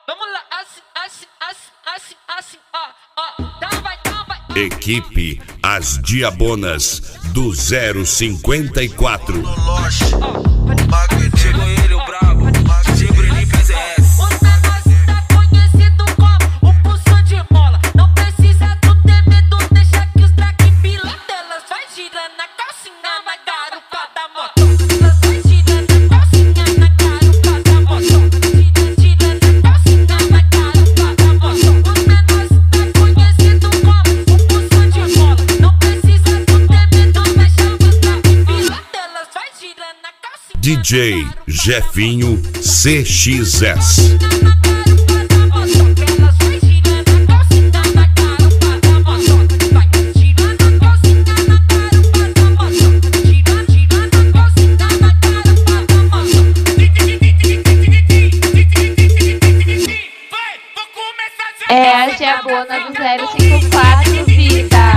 Vamos lá, assim, ó. Vai. Equipe As Diabonas do 054. Chegou ele, o brabo, Bruninho PZS. Os menores tá conhecido como o pulso de mola. Não precisa tu ter medo, deixa que os traque pila delas vai girando na calcinha, na garupa da moto. Elas vai girando na calcinha, na garupa da moto. Girando na calcinha, na garupa da moto. Os menores tá conhecido como o pulso de mola. Não precisa tu ter medo, deixa que os traque pila delas vai girando na calcinha. DJ Jefinho CXS. É a Diabona do 054, vida.